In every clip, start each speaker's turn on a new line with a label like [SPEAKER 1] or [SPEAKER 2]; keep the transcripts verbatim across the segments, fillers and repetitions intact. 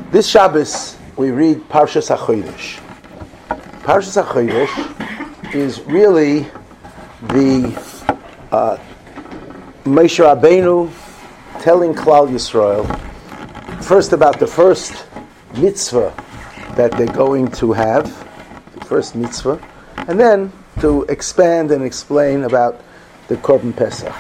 [SPEAKER 1] This Shabbos we read Parshas HaChodesh. Parshas HaChodesh is really the uh, Moshe Rabbeinu telling Klal Yisrael first about the first mitzvah that they're going to have, the first mitzvah, and then to expand and explain about the Korban Pesach.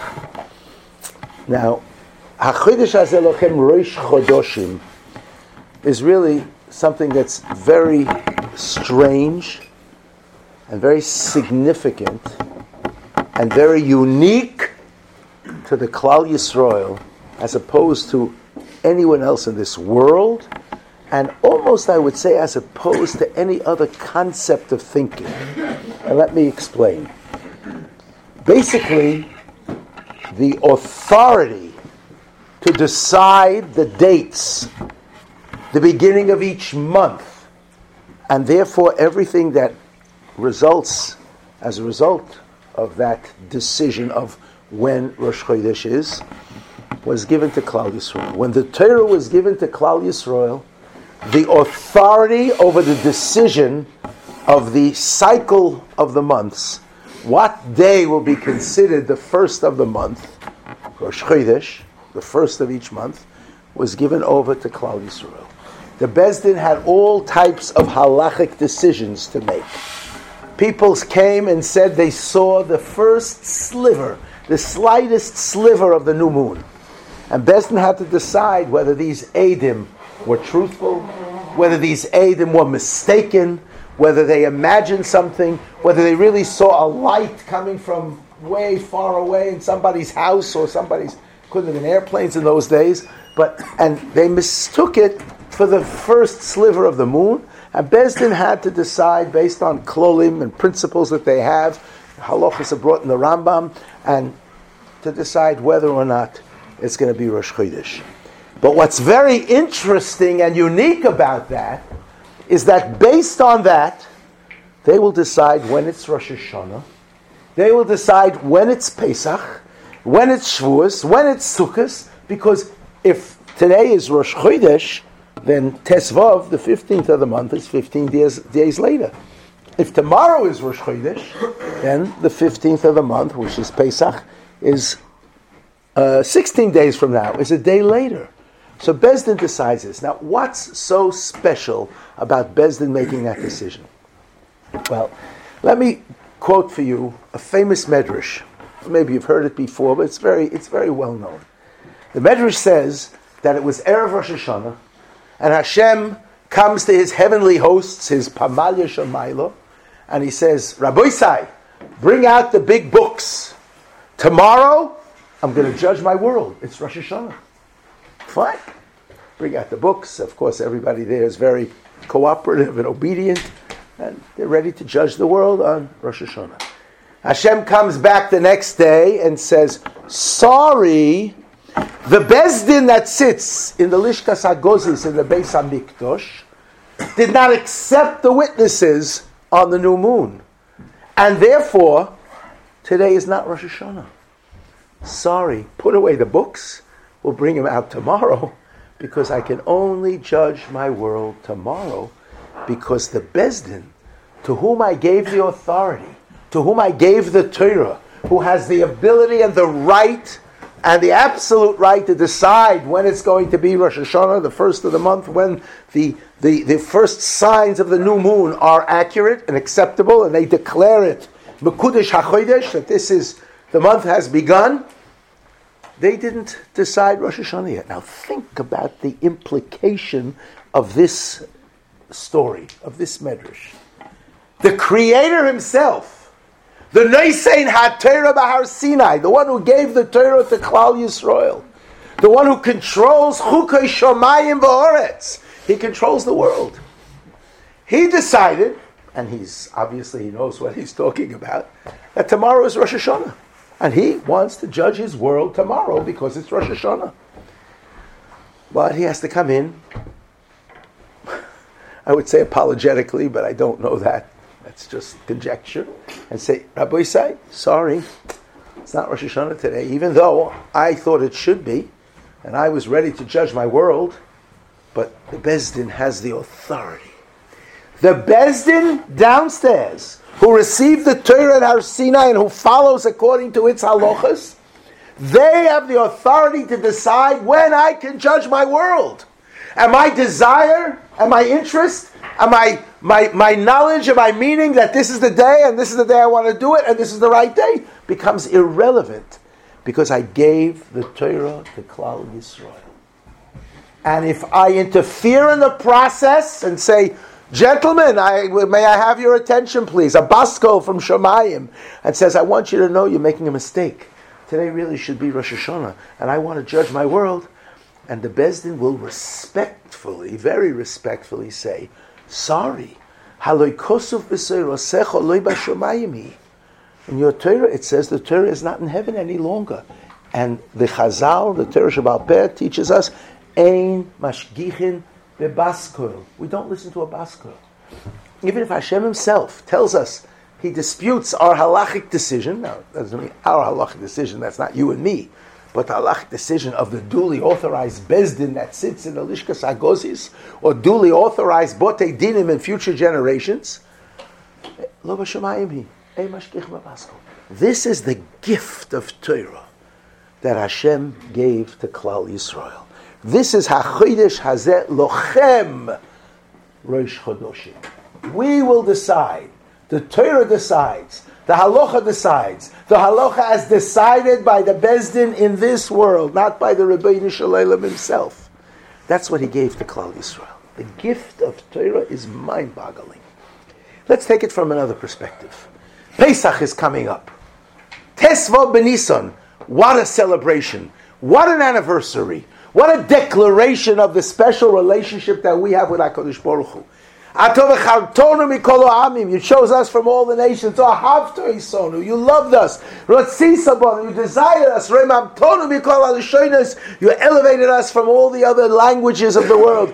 [SPEAKER 1] Now, HaChodesh Hazeh Lochem Rosh Chodoshim is really something that's very strange and very significant and very unique to the Klal Yisrael as opposed to anyone else in this world, and almost, I would say, as opposed to any other concept of thinking. And let me explain. Basically, the authority to decide the dates, the beginning of each month, and therefore everything that results as a result of that decision of when Rosh Chodesh is, was given to Klal Yisrael. When the Torah was given to Klal Yisrael, the authority over the decision of the cycle of the months, what day will be considered the first of the month, Rosh Chodesh, the first of each month, was given over to Klal Yisrael. The Beis Din had all types of halachic decisions to make. People came and said they saw the first sliver, the slightest sliver of the new moon. And Beis Din had to decide whether these Eidim were truthful, whether these Eidim were mistaken, whether they imagined something, whether they really saw a light coming from way far away in somebody's house or somebody's, couldn't have been airplanes in those days, but and they mistook it for the first sliver of the moon, and Beis Din had to decide based on klolim and principles that they have, halachas are brought in the Rambam, and to decide whether or not it's going to be Rosh Chodesh. But what's very interesting and unique about that is that based on that, they will decide when it's Rosh Hashanah, they will decide when it's Pesach, when it's Shavuos, when it's Sukkot, because if today is Rosh Chodesh, then Tesvav, the fifteenth of the month, is fifteen days, days later. If tomorrow is Rosh Chodesh, then the fifteenth of the month, which is Pesach, is uh, sixteen days from now, is a day later. So Beis Din decides this. Now, what's so special about Beis Din making that decision? Well, let me quote for you a famous medrash. Maybe you've heard it before, but it's very, it's very well known. The medrash says that it was Erev Rosh Hashanah, and Hashem comes to his heavenly hosts, his Pamalya Shamaylo, and he says, Rabbi bring out the big books. Tomorrow, I'm going to judge my world. It's Rosh Hashanah. Fine. Bring out the books. Of course, everybody there is very cooperative and obedient, and they're ready to judge the world on Rosh Hashanah. Hashem comes back the next day and says, sorry, the Beis Din that sits in the Lishkas HaGozis in the Beis HaMikdosh did not accept the witnesses on the new moon. And therefore, today is not Rosh Hashanah. Sorry, put away the books. We'll bring them out tomorrow because I can only judge my world tomorrow because the Beis Din, to whom I gave the authority, to whom I gave the Torah, who has the ability and the right and the absolute right to decide when it's going to be Rosh Hashanah, the first of the month, when the, the, the first signs of the new moon are accurate and acceptable, and they declare it, Mekudesh HaChodesh, that this is, the month has begun. They didn't decide Rosh Hashanah yet. Now think about the implication of this story, of this medrash. The Creator Himself, the Noisein HaTorah B'Har Sinai, the one who gave the Torah to Klal Yisrael, the one who controls Chukei Shomayim V'Oretz, He controls the world. He decided, and he's obviously he knows what he's talking about, that tomorrow is Rosh Hashanah. And he wants to judge his world tomorrow because it's Rosh Hashanah. But he has to come in, I would say apologetically, but I don't know that. That's just conjecture. And say, Rabbi Isai, sorry, it's not Rosh Hashanah today, even though I thought it should be, and I was ready to judge my world, But the Beis Din has the authority. The Beis Din downstairs, who received the Torah at Har Sinai and who follows according to its halachas, they have the authority to decide when I can judge my world. And my desire, and my interest, and my, my, my knowledge, and my meaning that this is the day, and this is the day I want to do it, and this is the right day, becomes irrelevant because I gave the Torah to Klal Yisrael. And if I interfere in the process and say, gentlemen, I, may I have your attention, please? A basko from Shemayim, and says, I want you to know you're making a mistake. Today really should be Rosh Hashanah, and I want to judge my world. And the Beis Din will respectfully, very respectfully say, sorry. In your Torah, it says the Torah is not in heaven any longer. And the Chazal, the Torah Sheba'al Peh, teaches us, Ein mashgichin bebaskol. We don't listen to a baskol. Even if Hashem himself tells us he disputes our halachic decision, now that doesn't mean our halachic decision, that's not you and me, but the halachic decision of the duly authorized Beis Din that sits in the Lishkas HaGozis, or duly authorized Botei Dinim in future generations, Lo b'shamayim hi, ein mashgich bebaskol. This is the gift of Torah that Hashem gave to Klal Yisrael. This is HaChodesh Hazeh Lochem Rosh Chodoshim. We will decide. The Torah decides. The Halacha decides. The Halacha as decided by the Beis Din in this world, not by the Rebbeinu Shalom himself. That's what he gave to Klal Yisrael. The gift of Torah is mind-boggling. Let's take it from another perspective. Pesach is coming up. Tesvav B'Nisan. What a celebration. What an anniversary. What a declaration of the special relationship that we have with HaKadosh Baruch Hu. You chose us from all the nations. You loved us. You desired us. You elevated us from all the other languages of the world.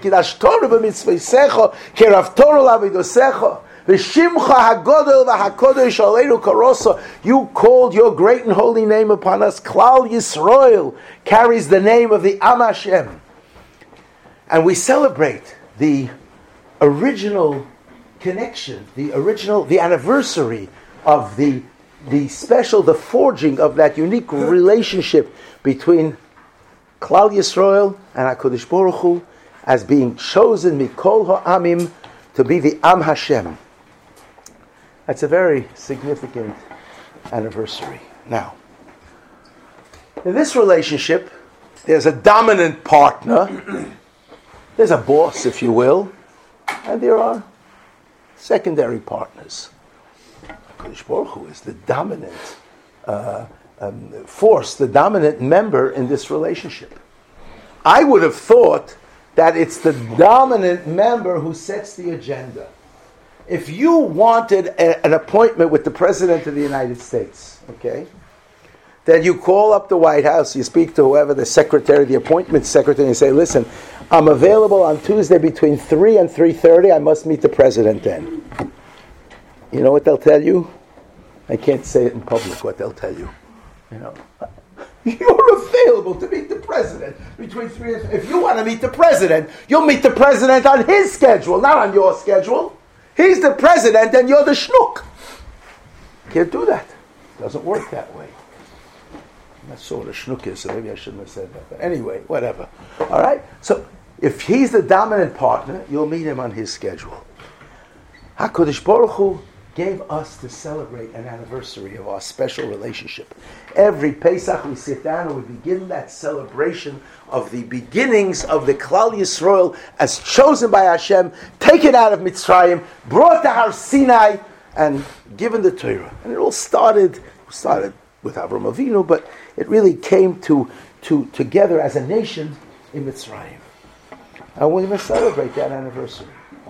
[SPEAKER 1] You called your great and holy name upon us. Klal Yisrael carries the name of the Am Hashem. And we celebrate the original connection, the original, the anniversary of the the special, the forging of that unique relationship between Klal Yisrael and HaKadosh Baruch Hu as being chosen Mikol Ha'amim to be the Am Hashem. That's a very significant anniversary. Now, in this relationship, there's a dominant partner, there's a boss, if you will, and there are secondary partners. HaKadosh Baruch Hu is the dominant uh, um, force, the dominant member in this relationship. I would have thought that it's the dominant member who sets the agenda. If you wanted a, an appointment with the President of the United States, okay, then you call up the White House, you speak to whoever, the secretary, the appointment secretary, and you say, listen, I'm available on Tuesday between three and three thirty, I must meet the President then. You know what they'll tell you? I can't say it in public, what they'll tell you. You know, you're available to meet the President between three and three. If you want to meet the President, you'll meet the President on his schedule, not on your schedule. He's the President and you're the schnook. Can't do that. Doesn't work that way. I'm not sure what a schnook is, so maybe I shouldn't have said that. But anyway, whatever. All right? So, if he's the dominant partner, you'll meet him on his schedule. HaKadosh Baruch Hu gave us to celebrate an anniversary of our special relationship. Every Pesach we sit down and we begin that celebration of the beginnings of the Klal Yisrael as chosen by Hashem, taken out of Mitzrayim, brought to Har Sinai, and given the Torah. And it all started, started with Avram Avinu, but it really came to, to together as a nation in Mitzrayim. And we're going to celebrate that anniversary.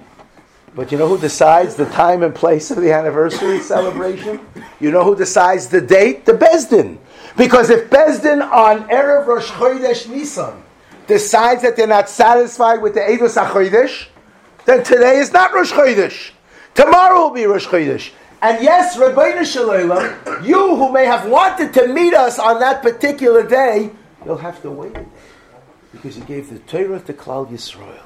[SPEAKER 1] But you know who decides the time and place of the anniversary celebration? You know who decides the date? The Beis Din. Because if Beis Din on Erev Rosh Chodesh Nisan decides that they're not satisfied with the Eidos HaChodesh, then today is not Rosh Chodesh. Tomorrow will be Rosh Chodesh. And yes, Rebbeinu Shalom, you who may have wanted to meet us on that particular day, you'll have to wait a day. Because you gave the Torah to Klal Yisrael.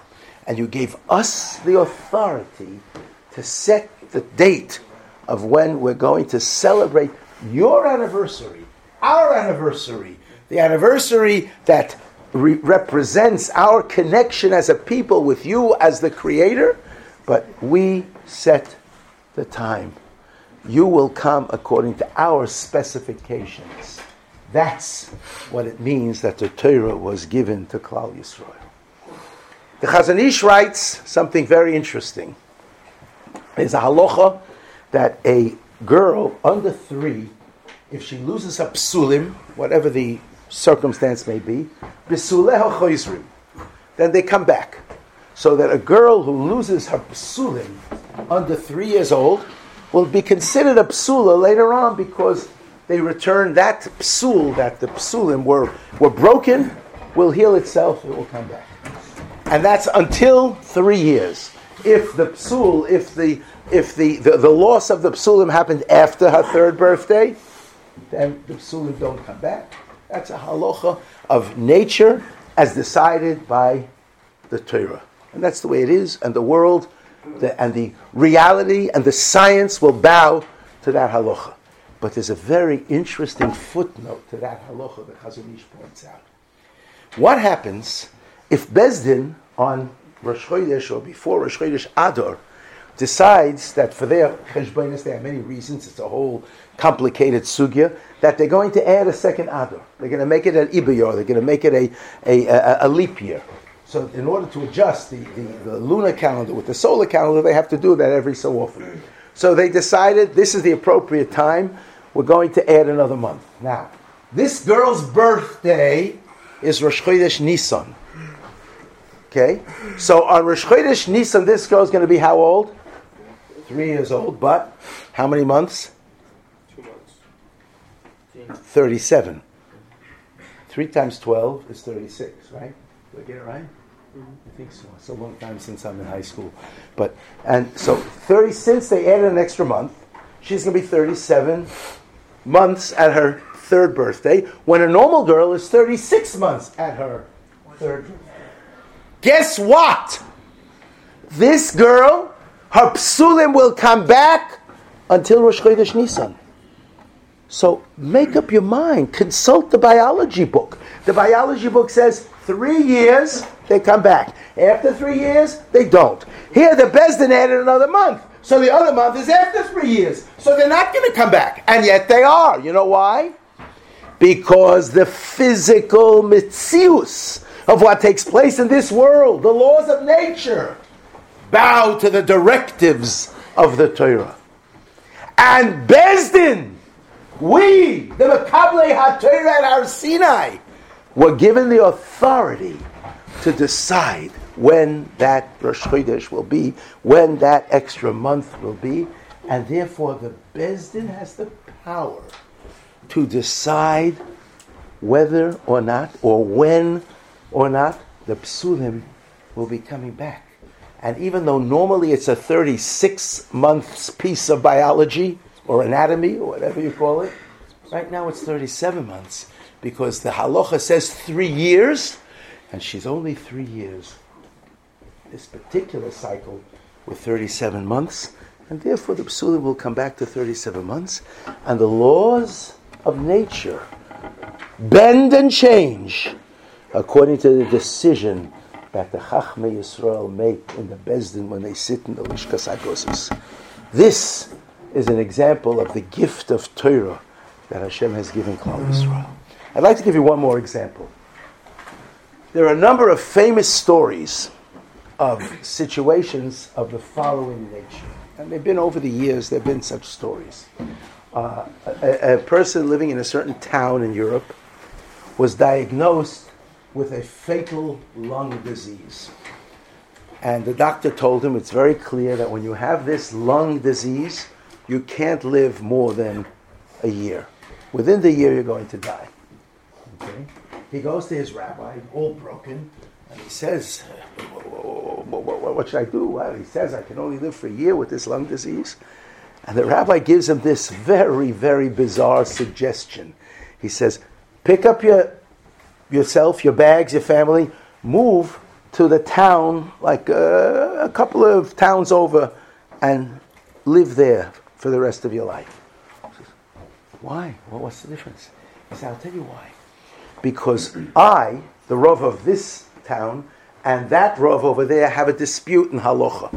[SPEAKER 1] And you gave us the authority to set the date of when we're going to celebrate your anniversary, our anniversary, the anniversary that re- represents our connection as a people with you as the Creator, but we set the time. You will come according to our specifications. That's what it means that the Torah was given to Klal Yisrael. The Chazon Ish writes something very interesting. There's a halacha that a girl under three, if she loses her psulim, whatever the circumstance may be, b'suleha choizrim, then they come back. So that a girl who loses her psulim under three years old will be considered a psula later on because they return that psul, that the psulim were, were broken, will heal itself, it will come back. And that's until three years. If the psul, if the if the, the, the loss of the psulim happened after her third birthday, then the psulim don't come back. That's a halacha of nature as decided by the Torah. And that's the way it is, and the world the, and the reality and the science will bow to that halacha. But there's a very interesting footnote to that halacha that Chazon Ish points out. What happens if Bezdin on Rosh Chodesh or before Rosh Chodesh Adar decides that for their cheshbonis, they have many reasons, it's a whole complicated sugya, that they're going to add a second Adar. They're going to make it an Ibayar, they're going to make it a, a, a, a leap year. So in order to adjust the, the, the lunar calendar with the solar calendar, they have to do that every so often. So they decided this is the appropriate time, we're going to add another month. Now, this girl's birthday is Rosh Chodesh Nisan. Okay? So on Rosh Chodesh Nisan, this girl's going to be how old? Three years old, but how many months?
[SPEAKER 2] Two months.
[SPEAKER 1] thirty-seven. Three times twelve is thirty-six, right? Did I get it right? Mm-hmm. I think so. It's a long time since I'm in high school. But and so thirty, since they added an extra month, she's going to be thirty-seven months at her third birthday, when a normal girl is thirty-six months at her third birthday. Guess what? This girl, her psulim will come back until Rosh Chodesh Nisan. So make up your mind. Consult the biology book. The biology book says three years, they come back. After three years, they don't. Here, the Bezdin added another month. So the other month is after three years. So they're not going to come back. And yet they are. You know why? Because the physical mitzius of what takes place in this world, the laws of nature, bow to the directives of the Torah. And Bezdin, we, the Mekablei HaTorah at Har Sinai, were given the authority to decide when that Rosh Chodesh will be, when that extra month will be, and therefore the Bezdin has the power to decide whether or not, or when or not, the psulim will be coming back. And even though normally it's a thirty-six months piece of biology or anatomy or whatever you call it, right now it's thirty-seven months because the halacha says three years, and she's only three years. This particular cycle with thirty-seven months, and therefore the psulim will come back to thirty-seven months, and the laws of nature bend and change according to the decision that the Chachmei Yisrael make in the Bezdin when they sit in the Lishkas HaGosus. This is an example of the gift of Torah that Hashem has given Klal Yisrael. I'd like to give you one more example. There are a number of famous stories of situations of the following nature. And they've been over the years, there have been such stories. Uh, a, a person living in a certain town in Europe was diagnosed with a fatal lung disease. And the doctor told him it's very clear that when you have this lung disease, you can't live more than a year. Within the year, you're going to die. Okay? He goes to his rabbi, all broken, and he says, what should I do? Well, he says, I can only live for a year with this lung disease. And the rabbi gives him this very, very bizarre suggestion. He says, pick up your yourself, your bags, your family, move to to the town, like uh, a couple of towns over, and live there for the rest of your life. Says, why? Well, what's the difference? He said, I'll tell you why. Because I, the Rav of this town, and that Rav over there have a dispute in halacha.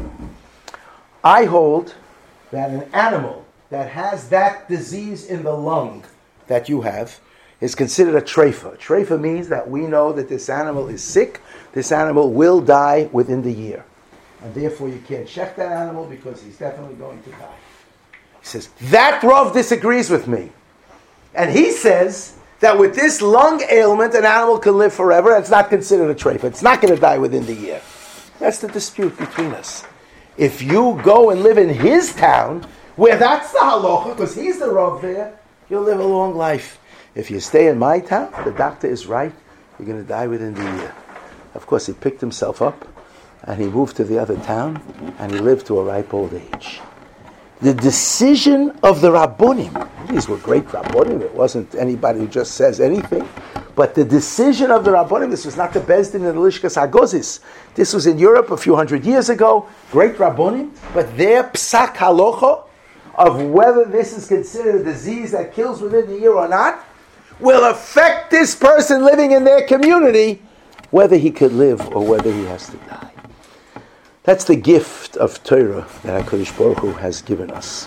[SPEAKER 1] I hold that an animal that has that disease in the lung that you have is considered a treifa. Treifa means that we know that this animal is sick, this animal will die within the year. And therefore you can't check that animal because he's definitely going to die. He says, that Rav disagrees with me. And he says that with this lung ailment, an animal can live forever. It's not considered a treifa. It's not going to die within the year. That's the dispute between us. If you go and live in his town, where that's the halacha, because he's the Rav there, you'll live a long life. If you stay in my town, the doctor is right, you're going to die within the year. Of course, he picked himself up, and he moved to the other town, and he lived to a ripe old age. The decision of the Rabbonim, these were great Rabbonim, it wasn't anybody who just says anything, but the decision of the Rabbonim, this was not the Bezdin and the Lishkas Hagozis. This was in Europe a few hundred years ago, great Rabbonim, but their psak halocha of whether this is considered a disease that kills within the year or not, will affect this person living in their community, whether he could live or whether he has to die. That's the gift of Torah that HaKadosh Baruch Hu has given us.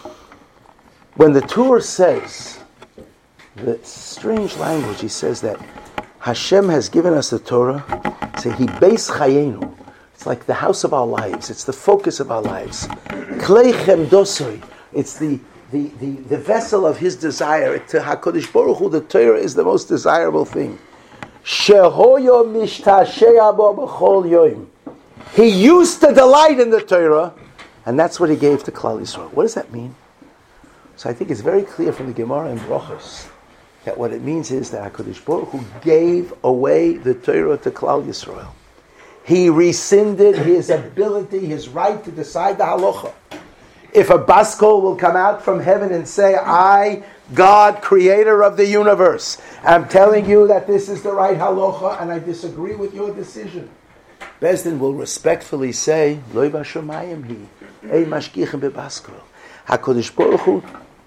[SPEAKER 1] When the Torah says, the strange language, he says that Hashem has given us the Torah, say, He beis chayenu. It's like the house of our lives. It's the focus of our lives. Klei chemdosoi. It's the The, the, the vessel of his desire. To HaKadosh Baruch Hu, the Torah is the most desirable thing. Shehoyo mishtashea bo b'chol yoim. He used to delight in the Torah, and that's what he gave to Klal Yisrael. What does that mean? So I think it's very clear from the Gemara and Brachos that what it means is that HaKadosh Baruch Hu gave away the Torah to Klal Yisrael. He rescinded his ability, his right to decide the halacha. If a baskol will come out from heaven and say, I, God, creator of the universe, am telling you that this is the right halacha and I disagree with your decision, Bezdin will respectfully say, Loi b'shamayim hi, ei mashgichem bebaskol. HaKadosh Baruch Hu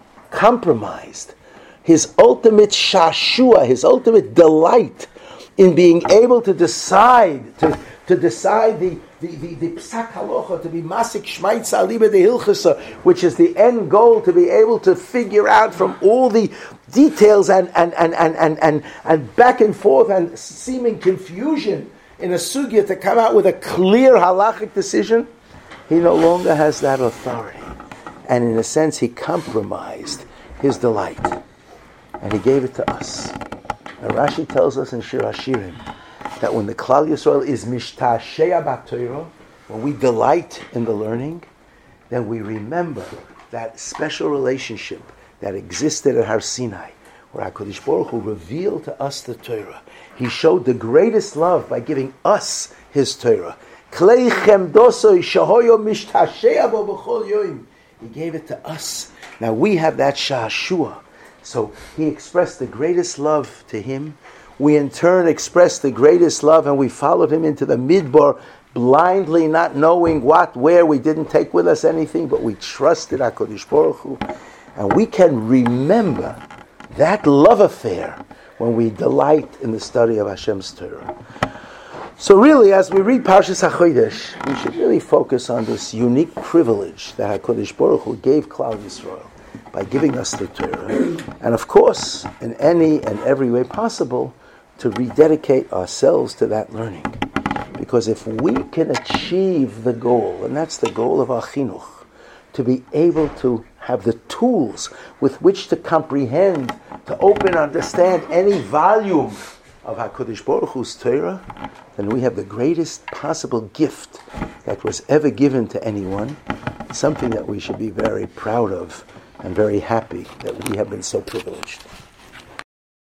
[SPEAKER 1] compromised his ultimate shashua, his ultimate delight in being able to decide, to, to decide the The, the, the psak halacha, to be masik shmaitza aliba de hilchasa, which is the end goal, to be able to figure out from all the details and and, and, and, and, and and back and forth and seeming confusion in a sugya to come out with a clear halachic decision. He no longer has that authority. And in a sense, he compromised his delight. And he gave it to us. And Rashi tells us in Shir Hashirim, that when the Klal Yisrael is mishtashea b'Torah, when we delight in the learning, then we remember that special relationship that existed at Har Sinai, where HaKadosh Baruch Hu revealed to us the Torah. He showed the greatest love by giving us His Torah. Klei chemdosoi shahoyo mishtashea bo b'chol yoim. He gave it to us. Now we have that shashua. So He expressed the greatest love to Him. We in turn expressed the greatest love, and we followed him into the midbar, blindly not knowing what, where. We didn't take with us anything, but we trusted HaKadosh Baruch Hu. And we can remember that love affair when we delight in the study of Hashem's Torah. So really, as we read Parshas HaChodesh, we should really focus on this unique privilege that HaKadosh Baruch Hu gave Klal Yisrael by giving us the Torah. And of course, in any and every way possible, to rededicate ourselves to that learning. Because if we can achieve the goal, and that's the goal of our chinuch, to be able to have the tools with which to comprehend, to open, understand any volume of HaKadosh Baruch Hu's Torah, then we have the greatest possible gift that was ever given to anyone, something that we should be very proud of and very happy that we have been so privileged.